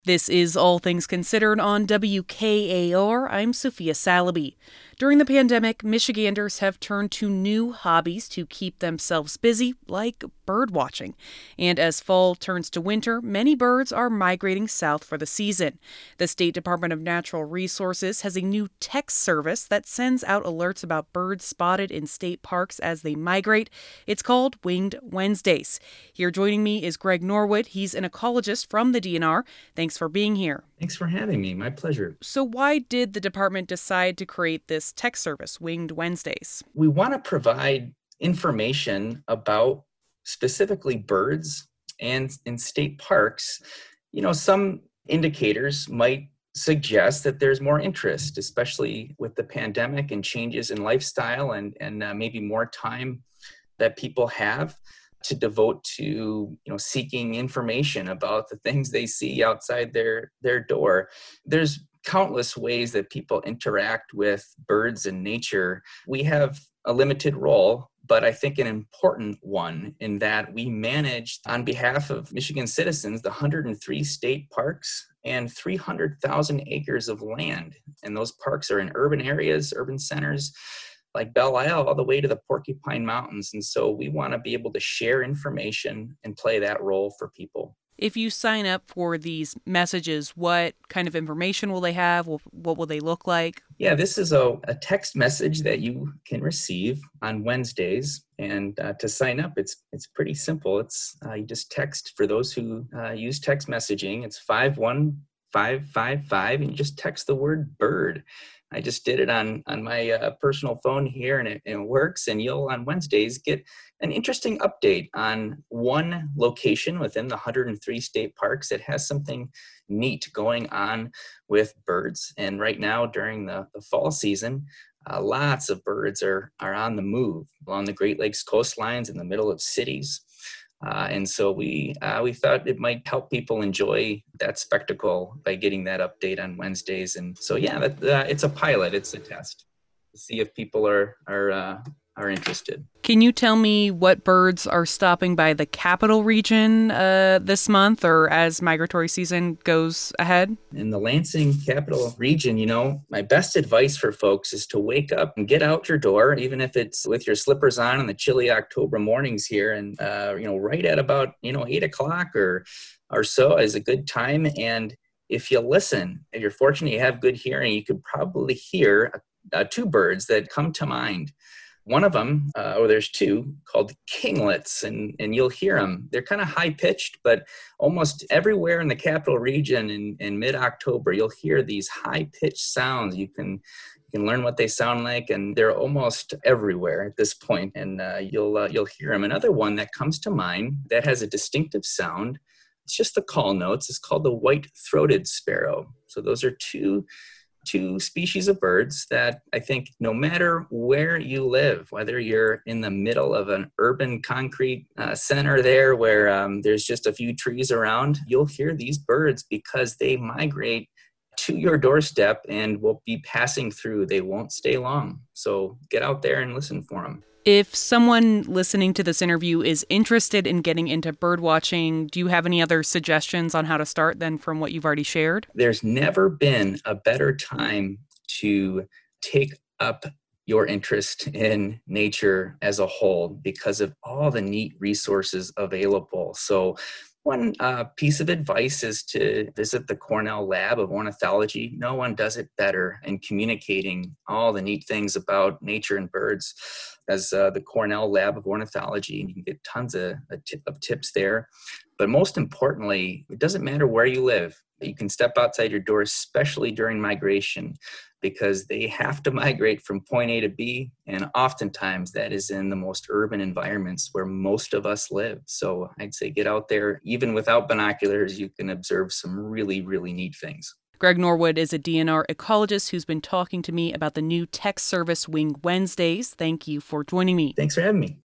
This is All Things Considered on WKAR. I'm Sophia Salaby. During the pandemic, Michiganders have turned to new hobbies to keep themselves busy, like bird watching. And as fall turns to winter, many birds are migrating south for the season. The State Department of Natural Resources has a new text service that sends out alerts about birds spotted in state parks as they migrate. It's called Winged Wednesdays. Here joining me is Greg Norwood. He's an ecologist from the DNR. Thanks for being here. Thanks for having me. My pleasure. So why did the department decide to create this text service, Winged Wednesdays? We want to provide information about specifically birds and in state parks. Some indicators might suggest that there's more interest, especially with the pandemic and changes in lifestyle and maybe more time that people have to devote to seeking information about the things they see outside their door. There's countless ways that people interact with birds and nature. We have a limited role, but I think an important one in that we manage on behalf of Michigan citizens the 103 state parks and 300,000 acres of land. And those parks are in urban areas, urban centers, like Belle Isle all the way to the Porcupine Mountains. And so we want to be able to share information and play that role for people. If you sign up for these messages, what kind of information will they have? What will they look like? Yeah, this is a text message that you can receive on Wednesdays. And to sign up, it's pretty simple. It's you just text, for those who use text messaging, it's 51555, and you just text the word bird. I just did it on my personal phone here, and it works. And you'll, on Wednesdays, get an interesting update on one location within the 103 state parks that has something neat going on with birds. And right now, during the fall season, lots of birds are on the move along the Great Lakes coastlines in the middle of cities. And so we thought it might help people enjoy that spectacle by getting that update on Wednesdays. And so, it's a pilot. It's a test to see if people are interested. Can you tell me what birds are stopping by the Capital Region this month or as migratory season goes ahead? In the Lansing Capital Region, my best advice for folks is to wake up and get out your door, even if it's with your slippers on the chilly October mornings here, and right at about 8 o'clock or so is a good time. And if you listen, if you're fortunate you have good hearing, you could probably hear two birds that come to mind. One of them, or there's two, called kinglets, and you'll hear them. They're kind of high-pitched, but almost everywhere in the Capital Region in mid-October, you'll hear these high-pitched sounds. You can learn what they sound like, and they're almost everywhere at this point, and you'll hear them. Another one that comes to mind that has a distinctive sound, it's just the call notes, is called the white-throated sparrow. So those are two species of birds that I think no matter where you live, whether you're in the middle of an urban concrete center there where there's just a few trees around, you'll hear these birds because they migrate to your doorstep and will be passing through. They won't stay long. So get out there and listen for them. If someone listening to this interview is interested in getting into bird watching, do you have any other suggestions on how to start than from what you've already shared? There's never been a better time to take up your interest in nature as a whole because of all the neat resources available. So one piece of advice is to visit the Cornell Lab of Ornithology. No one does it better in communicating all the neat things about nature and birds as the Cornell Lab of Ornithology. You can get tons of tips there. But most importantly, it doesn't matter where you live. You can step outside your door, especially during migration, because they have to migrate from point A to B. And oftentimes that is in the most urban environments where most of us live. So I'd say get out there. Even without binoculars, you can observe some really, really neat things. Greg Norwood is a DNR ecologist who's been talking to me about the new text service Winged Wednesdays. Thank you for joining me. Thanks for having me.